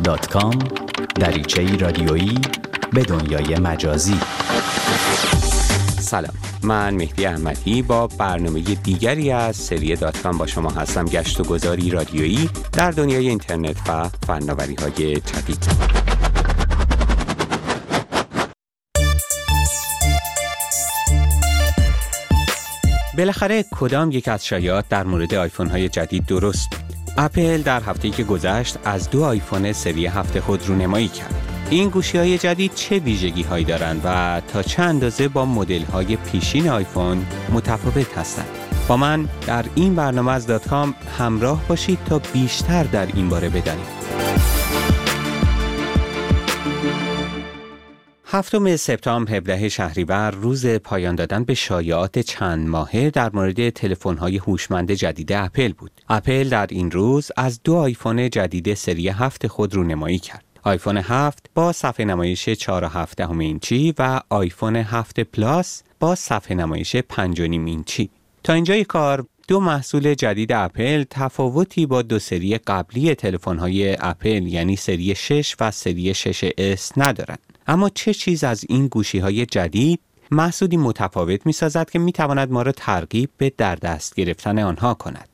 www.apple.com دریچه‌ای رادیویی به دنیای مجازی. سلام، من مهدی احمدی با برنامه دیگری از سری .com با شما هستم. گشت و گذاری رادیویی در دنیای اینترنت و فناوری‌های جدید. بالاخره کدام یک از شایعات در مورد آیفون های جدید درست بود؟ اپل در هفته‌ای که گذشت از 2 آیفون سری 7 خود رونمایی کرد. این گوشی‌های جدید چه ویژگی‌هایی دارند و تا چه اندازه با مدل‌های پیشین آیفون متفاوت هستند؟ با من در این برنامه از .com همراه باشید تا بیشتر در این باره بدانید. 7 سپتامبر 17 شهریور روز پایان دادن به شایعات چند ماهه در مورد تلفن‌های هوشمند جدید اپل بود. اپل در این روز از 2 آیفون جدید سری 7 خود رونمایی کرد. آیفون 7 با صفحه نمایش 4.7 اینچی و آیفون 7 پلاس با صفحه نمایش 5.5 اینچی. تا اینجای کار 2 محصول جدید اپل تفاوتی با 2 سری قبلی تلفن‌های اپل یعنی سری 6 و سری 6S ندارند. اما چه چیز از این گوشی‌های جدید محصولی متفاوت می‌سازد که می‌تواند ما را ترغیب به در دست گرفتن آنها کند؟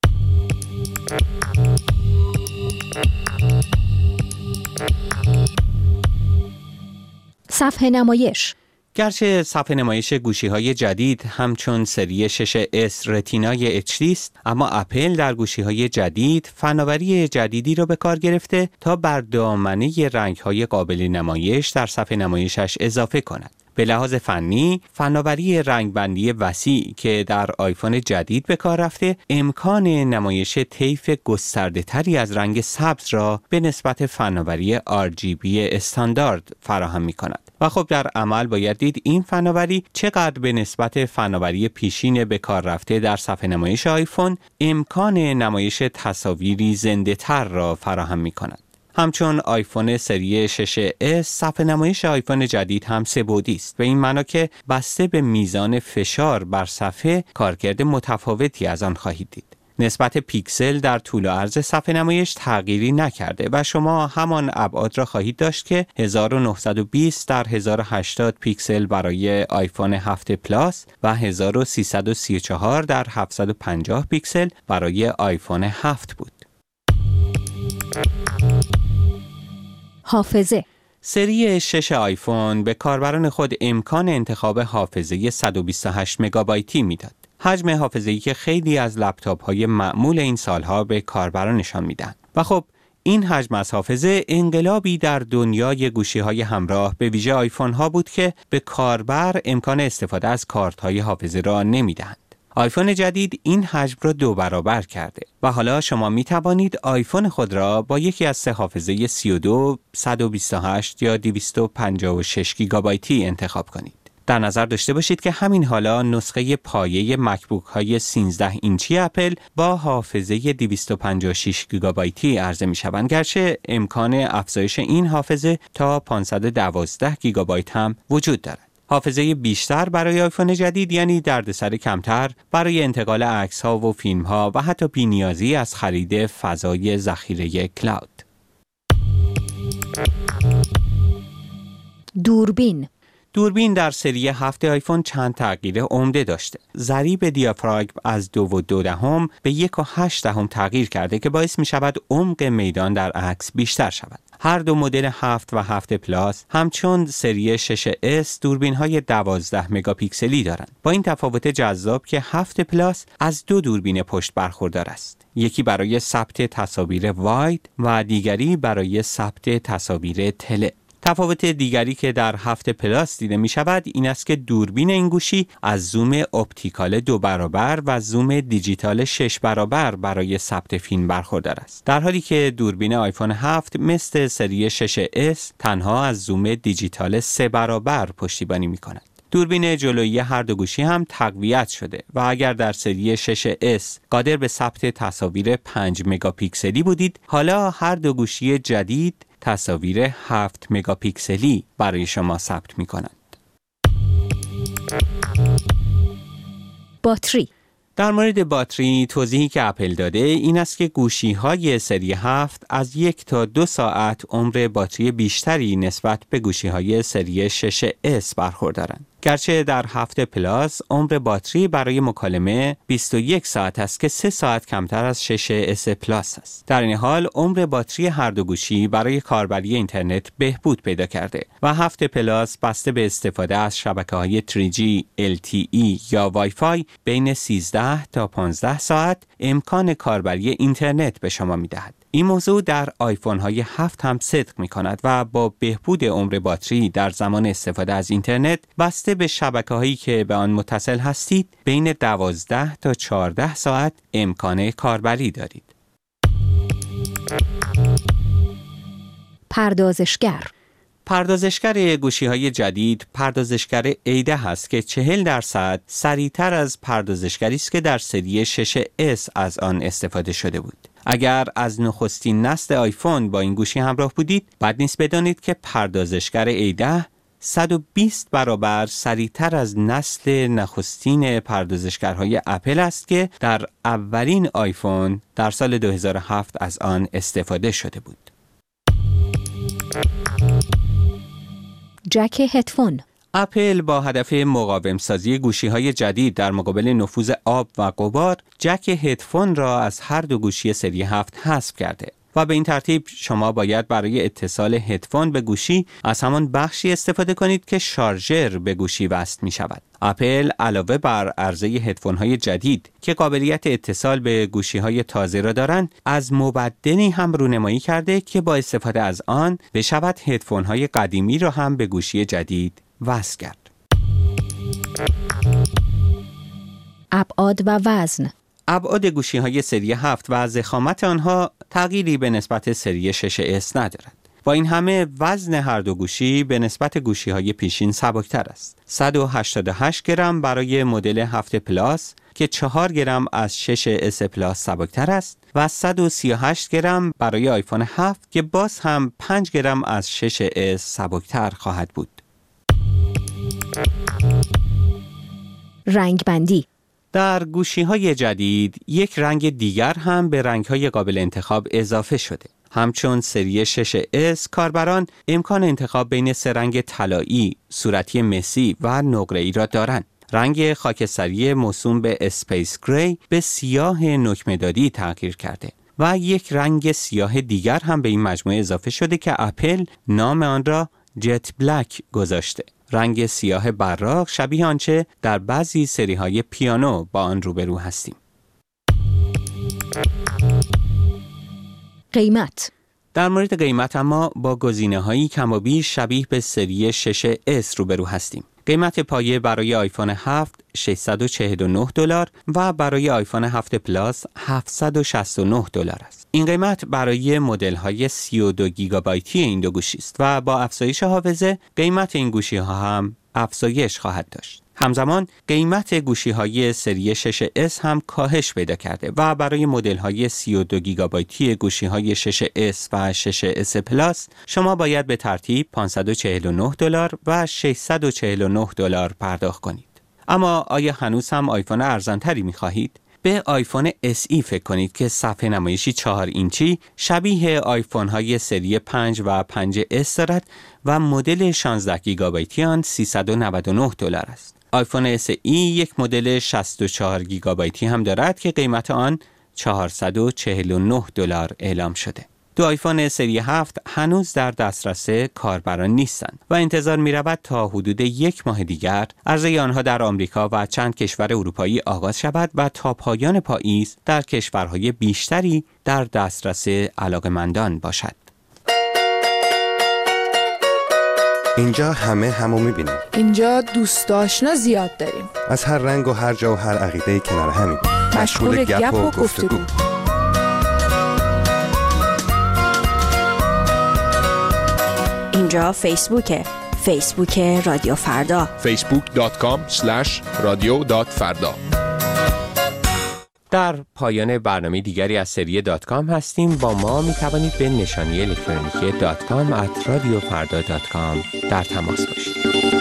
صفحه نمایش. گرچه صفحه نمایش گوشی‌های جدید همچون سری 6S رتینای HD است، اما اپل در گوشی‌های جدید فناوری جدیدی را به کار گرفته تا بر دامنه رنگ‌های قابل نمایش در صفحه نمایشش اضافه کند. به لحاظ فنی، فناوری رنگبندی وسیع که در آیفون جدید به کار رفته، امکان نمایش طیف گسترده‌تری از رنگ سبز را به نسبت فناوری RGB استاندارد فراهم می‌کند. و خب در عمل باید دید این فناوری چقدر به نسبت فناوری پیشین به کار رفته در صفحه نمایش آیفون امکان نمایش تصاویری زنده‌تر را فراهم می‌کند. همچون آیفون سری 6S صفحه نمایش آیفون جدید هم 3 بعدی است، به این معنا که بسته به میزان فشار بر صفحه کارکرد متفاوتی از آن خواهید دید. نسبت پیکسل در طول و عرض صفحه نمایش تغییری نکرده و شما همان ابعاد را خواهید داشت که 1920 در 1080 پیکسل برای آیفون 7 پلاس و 1334 در 750 پیکسل برای آیفون 7 بود. حافظه. سری 6 آیفون به کاربران خود امکان انتخاب حافظه 128 مگابایتی میداد. حجم حافظه‌ای که خیلی از لپتاپ‌های معمول این سالها به کاربرانشان میدن. و خب این حجم از حافظه انقلابی در دنیای گوشی‌های همراه به ویژه آیفون‌ها بود که به کاربر امکان استفاده از کارت‌های حافظه را نمیدهند. آیفون جدید این حجم را 2 برابر کرده و حالا شما می توانید آیفون خود را با یکی از 3 حافظه 32, 128 یا 256 گیگابایتی انتخاب کنید. در نظر داشته باشید که همین حالا نسخه پایه مکبوک های 13 اینچی اپل با حافظه 256 گیگابایتی عرضه می شوند، گرچه امکان افزایش این حافظه تا 512 گیگابایت هم وجود دارد. حافظه بیشتر برای آیفون جدید یعنی دردسر کمتر برای انتقال عکس‌ها و فیلم‌ها و حتی بی‌نیازی از خرید فضای ذخیره کلاود. دوربین در سری 7 آیفون چند تغییر عمده داشته. ضریب دیافراگم از 2.2 به 1.8 تغییر کرده که باعث می شود عمق میدان در عکس بیشتر شود. هر 2 مدل 7 و 7 پلاس همچون سری 6S دوربین‌های 12 مگاپیکسلی دارند. با این تفاوت جذاب که 7 پلاس از 2 دوربین پشت برخوردار است. یکی برای ثبت تصاویر واید و دیگری برای ثبت تصاویر تله. تفاوت دیگری که در 7 پلاس دیده می شود این است که دوربین این گوشی از زوم اپتیکال 2 برابر و زوم دیجیتال 6 برابر برای ثبت فیلم برخوردار است، در حالی که دوربین آیفون 7 مثل سری 6S تنها از زوم دیجیتال 3 برابر پشتیبانی می کند. دوربین جلویی هر 2 گوشی هم تقویت شده و اگر در سری 6S قادر به ثبت تصاویر 5 مگاپیکسلی بودید، حالا هر 2 گوشی جدید تصاویر 7 مگاپیکسلی برای شما ثبت می کنند. باتری در مورد باتری توضیحی که اپل داده این است که گوشی‌های سری 7 از 1 تا 2 ساعت عمر باتری بیشتری نسبت به گوشی‌های سری 6S برخوردارند. گرچه در 7 پلاس عمر باتری برای مکالمه 21 ساعت است که 3 ساعت کمتر از 6S پلاس است. در این حال عمر باتری هر دو گوشی برای کاربری اینترنت بهبود پیدا کرده و 7 پلاس بسته به استفاده از شبکه‌های 3G، LTE یا وای فای بین 13 تا 15 ساعت امکان کاربری اینترنت به شما می‌دهد. این موضوع در آیفون های 7 هم صدق می کند و با بهبود عمر باتری در زمان استفاده از اینترنت بسته به شبکه هایی که به آن متصل هستید بین 12 تا 14 ساعت امکان کاربری دارید. پردازشگر گوشی‌های جدید پردازشگر ایده هست که 40% سریعتر از پردازشگری است که در سری 6S از آن استفاده شده بود. اگر از نخستین نسل آیفون با این گوشی همراه بودید، بد نیست بدانید که پردازشگر ایده 120 برابر سریعتر از نسل نخستین پردازشگرهای اپل است که در اولین آیفون در سال 2007 از آن استفاده شده بود. جک هدفون. اپل با هدف مقاوم سازی گوشی‌های جدید در مقابل نفوذ آب و غبار، جک هدفون را از هر دو گوشی سری 7 حذف کرده و به این ترتیب شما باید برای اتصال هدفون به گوشی از همان بخشی استفاده کنید که شارژر به گوشی وصل می شود. اپل علاوه بر عرضه هدفون‌های جدید که قابلیت اتصال به گوشی‌های تازه را دارند، از مبدلی هم رونمایی کرده که با استفاده از آن بشود هدفون‌های قدیمی را هم به گوشی جدید وصل کرد. ابعاد و وزن. ابعاد گوشی‌های سری 7 و ضخامت آنها تغییری به نسبت سری 6S ندارد. با این همه وزن هر دو گوشی به نسبت گوشی‌های پیشین سبکتر است. 188 گرم برای مدل 7 پلاس که 4 گرم از 6S پلاس سبکتر است و 138 گرم برای آیفون 7 که باز هم 5 گرم از 6S سبکتر خواهد بود. رنگ بندی. در گوشی‌های جدید یک رنگ دیگر هم به رنگ‌های قابل انتخاب اضافه شده. همچون سری 6S کاربران امکان انتخاب بین 3 رنگ طلایی، صورتی مسی و نقره‌ای را دارند. رنگ خاکستری موسوم به اسپیس گری به سیاه نکمه‌دادی تغییر کرده و یک رنگ سیاه دیگر هم به این مجموعه اضافه شده که اپل نام آن را جت بلک گذاشته. رنگ سیاه براق شبیه آنچه در بعضی سری‌های پیانو با آن روبرو هستیم. قیمت. در مورد قیمت اما با گزینه‌هایی کم و بیش شبیه به سری 6S روبرو هستیم. قیمت پایه برای آیفون 7 $649 و برای آیفون 7 پلاس $769 است. این قیمت برای مدل‌های 32 گیگابایتی این دو گوشی است و با افزایش حافظه قیمت این گوشی‌ها هم افزایش خواهد داشت. همزمان قیمت گوشی‌های سری 6S هم کاهش پیدا کرده و برای مدل‌های 32 گیگابایتی گوشی‌های 6S و 6S پلاس شما باید به ترتیب $549 و $649 پرداخت کنید. اما آیا هنوز هم آیفون ارزان‌تری می‌خواهید؟ به آیفون SE فکر کنید که صفحه نمایشی 4 اینچی شبیه آیفون‌های سری 5 و 5S دارد و مدل 16 گیگابایتی آن $399 است. آیفون SE یک مدل 64 گیگابایتی هم دارد که قیمت آن $449 اعلام شده. دو آیفون سری 7 هنوز در دسترس کاربران نیستند و انتظار می رود تا حدود 1 ماه دیگر عرضه آنها در آمریکا و چند کشور اروپایی آغاز شود و تا پایان پاییز در کشورهای بیشتری در دسترس علاقه‌مندان باشد. اینجا همو می‌بینیم. اینجا دوست آشنا زیاد داریم. از هر رنگ و هر جا و هر عقیده‌ای کنار همیم. مشغول گپ و گفتگو. اینجا فیسبوک رادیو فردا. facebook.com/radio.farda. در پایان برنامه دیگری از سری .com هستیم. با ما می توانید به نشانی الکترونیکی .com @radiofarda.com در تماس باشید.